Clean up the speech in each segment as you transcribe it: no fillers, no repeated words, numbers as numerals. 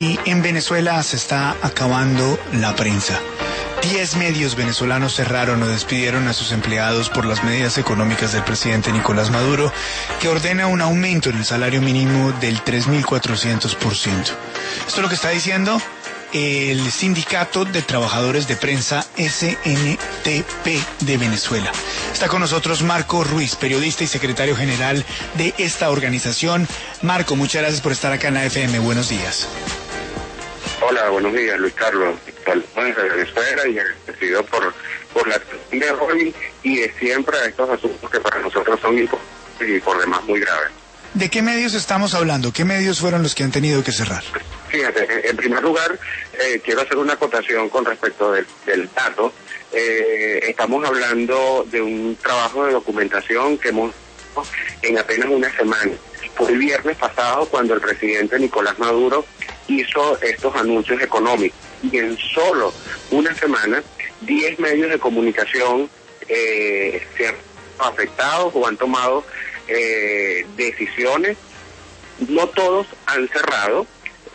Y en Venezuela se está acabando la prensa. 10 medios venezolanos cerraron o despidieron a sus empleados por las medidas económicas del presidente Nicolás Maduro, que ordena un aumento en el salario mínimo del 3.400%. Esto es lo que está diciendo el Sindicato de Trabajadores de Prensa SNTP de Venezuela. Está con nosotros Marco Ruiz, periodista y secretario general de esta organización. Marco, muchas gracias por estar acá en la FM. Buenos días. Hola, buenos días, Luis Carlos. Saludos de Venezuela y agradecido por la atención de hoy y de siempre a estos asuntos que para nosotros son importantes y por demás muy graves. ¿De qué medios estamos hablando? ¿Qué medios fueron los que han tenido que cerrar? Fíjate, en primer lugar, quiero hacer una acotación con respecto del dato. Estamos hablando de un trabajo de documentación que hemos hecho en apenas una semana. Fue el viernes pasado cuando el presidente Nicolás Maduro hizo estos anuncios económicos. Y en solo una semana, 10 medios de comunicación se han afectado o han tomado decisiones. No todos han cerrado,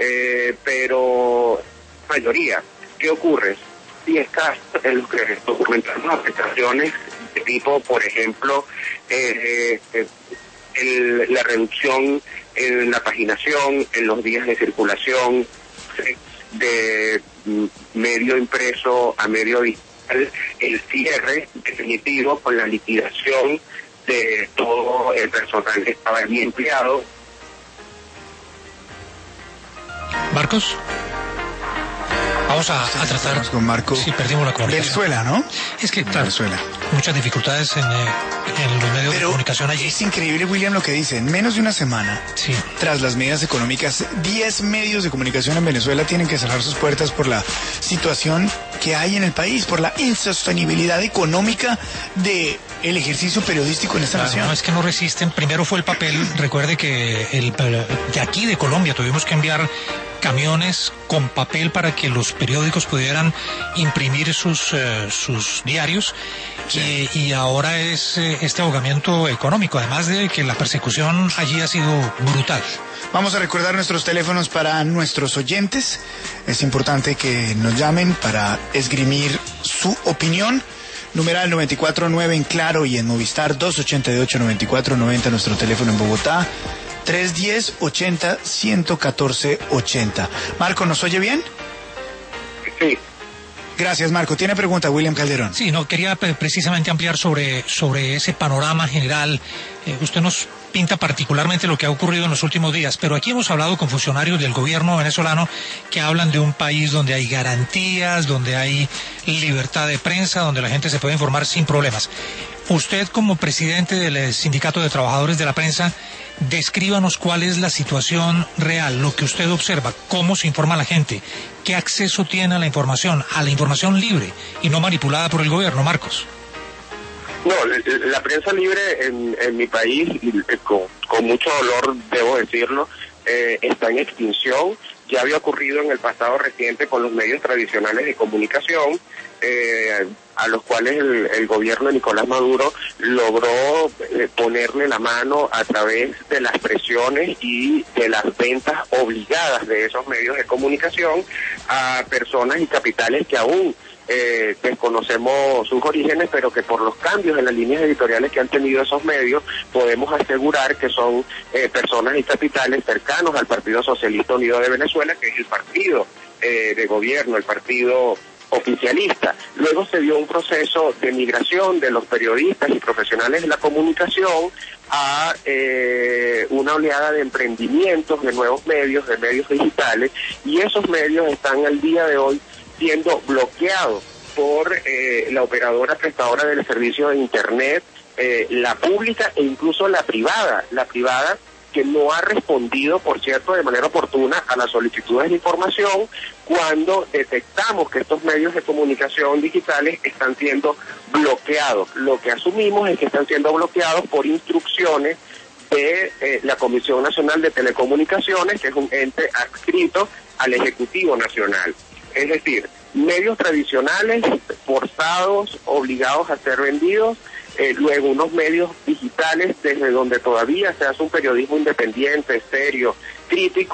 pero la mayoría. ¿Qué ocurre? 10 casos en los que documentamos afectaciones de tipo, por ejemplo, la reducción en la paginación, en los días de circulación, de medio impreso a medio digital, el cierre definitivo con la liquidación de todo el personal que estaba allí empleado. Marcos, vamos a tratar con Marco. Sí, perdimos la comunicación. Venezuela, ¿no? Es que, claro, Venezuela. Muchas dificultades en los medios de comunicación allí. Es increíble, William, lo que dice. En menos de una semana, sí, tras las medidas económicas, 10 medios de comunicación en Venezuela tienen que cerrar sus puertas por la situación que hay en el país, por la insostenibilidad económica de el ejercicio periodístico en esta nación. No, es que no resisten. Primero fue el papel. Recuerde que de aquí de Colombia tuvimos que enviar camiones con papel para que los periódicos pudieran imprimir sus diarios. Sí. Y ahora es este ahogamiento económico, además de que la persecución allí ha sido brutal. Vamos a recordar nuestros teléfonos para nuestros oyentes. Es importante que nos llamen para esgrimir su opinión. Numeral 949 en Claro y en Movistar, 288-9490, nuestro teléfono en Bogotá, 310-80-114-80. Marco, ¿nos oye bien? Sí. Gracias, Marco. ¿Tiene pregunta, William Calderón? Sí, no, quería precisamente ampliar sobre ese panorama general. Usted nos pinta particularmente lo que ha ocurrido en los últimos días, pero aquí hemos hablado con funcionarios del gobierno venezolano que hablan de un país donde hay garantías, donde hay libertad de prensa, donde la gente se puede informar sin problemas. Usted, como presidente del Sindicato de Trabajadores de la Prensa, descríbanos cuál es la situación real, lo que usted observa, cómo se informa la gente, qué acceso tiene a la información libre y no manipulada por el gobierno, Marcos. No, la prensa libre en mi país, con mucho dolor debo decirlo, está en extinción. Ya había ocurrido en el pasado reciente con los medios tradicionales de comunicación, a los cuales el gobierno de Nicolás Maduro logró ponerle la mano a través de las presiones y de las ventas obligadas de esos medios de comunicación a personas y capitales que aún desconocemos sus orígenes, pero que por los cambios en las líneas editoriales que han tenido esos medios, podemos asegurar que son personas y capitales cercanos al Partido Socialista Unido de Venezuela, que es el partido de gobierno, el partido oficialista. Luego se dio un proceso de migración de los periodistas y profesionales de la comunicación a una oleada de emprendimientos, de nuevos medios, de medios digitales, y esos medios están al día de hoy siendo bloqueados por la operadora prestadora del servicio de Internet, la pública e incluso la privada que no ha respondido, por cierto, de manera oportuna a las solicitudes de información cuando detectamos que estos medios de comunicación digitales están siendo bloqueados. Lo que asumimos es que están siendo bloqueados por instrucciones de la Comisión Nacional de Telecomunicaciones, que es un ente adscrito al Ejecutivo Nacional. Es decir, medios tradicionales forzados, obligados a ser vendidos, luego unos medios digitales desde donde todavía se hace un periodismo independiente, serio, crítico,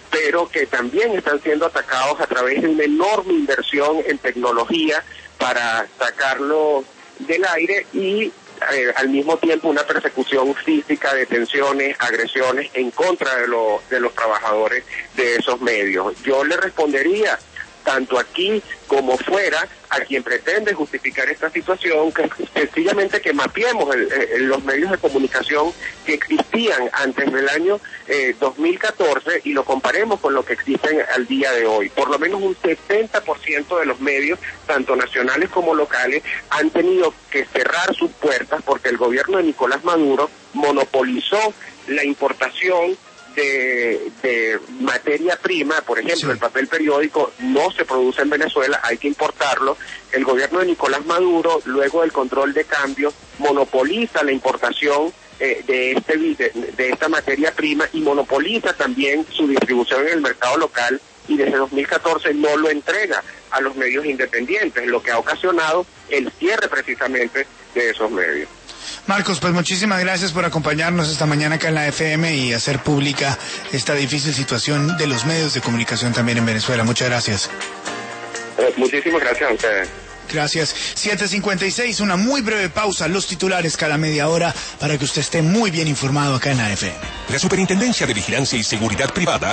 pero que también están siendo atacados a través de una enorme inversión en tecnología para sacarlo del aire y al mismo tiempo una persecución física, detenciones, agresiones en contra de los trabajadores de esos medios. Yo le respondería, tanto aquí como fuera, a quien pretende justificar esta situación, que sencillamente que mapeemos los medios de comunicación que existían antes del año 2014 y lo comparemos con lo que existen al día de hoy. Por lo menos un 70% de los medios, tanto nacionales como locales, han tenido que cerrar sus puertas porque el gobierno de Nicolás Maduro monopolizó la importación de materia prima. Por ejemplo, el papel periódico no se produce en Venezuela, hay que importarlo. El gobierno de Nicolás Maduro, luego del control de cambio, monopoliza la importación de esta materia prima y monopoliza también su distribución en el mercado local, y desde 2014 no lo entrega a los medios independientes, lo que ha ocasionado el cierre precisamente de esos medios. Marcos, pues muchísimas gracias por acompañarnos esta mañana acá en la FM y hacer pública esta difícil situación de los medios de comunicación también en Venezuela. Muchas gracias. Muchísimas gracias a ustedes. Gracias. 7:56, una muy breve pausa, los titulares cada media hora para que usted esté muy bien informado acá en la FM. La Superintendencia de Vigilancia y Seguridad Privada